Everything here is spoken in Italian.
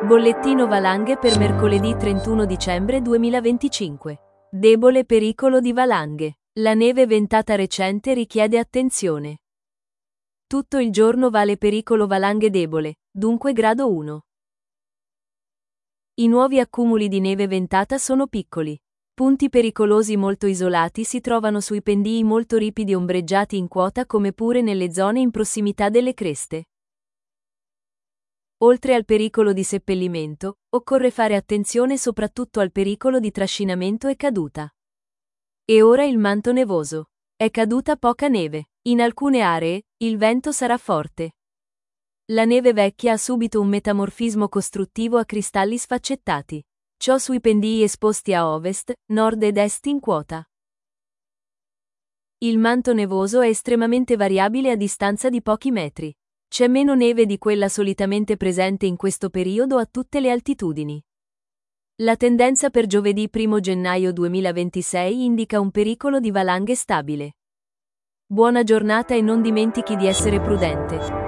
Bollettino valanghe per mercoledì 31 dicembre 2025. Debole pericolo di valanghe. La neve ventata recente richiede attenzione. Tutto il giorno vale pericolo valanghe debole, dunque grado 1. I nuovi accumuli di neve ventata sono piccoli. Punti pericolosi molto isolati si trovano sui pendii molto ripidi ombreggiati in quota come pure nelle zone in prossimità delle creste. Oltre al pericolo di seppellimento, occorre fare attenzione soprattutto al pericolo di trascinamento e caduta. E ora il manto nevoso. È caduta poca neve. In alcune aree, il vento sarà forte. La neve vecchia ha subito un metamorfismo costruttivo a cristalli sfaccettati. Ciò sui pendii esposti a ovest, nord ed est in quota. Il manto nevoso è estremamente variabile a distanza di pochi metri. C'è meno neve di quella solitamente presente in questo periodo a tutte le altitudini. La tendenza per giovedì 1 gennaio 2026 indica un pericolo di valanghe stabile. Buona giornata e non dimentichi di essere prudente.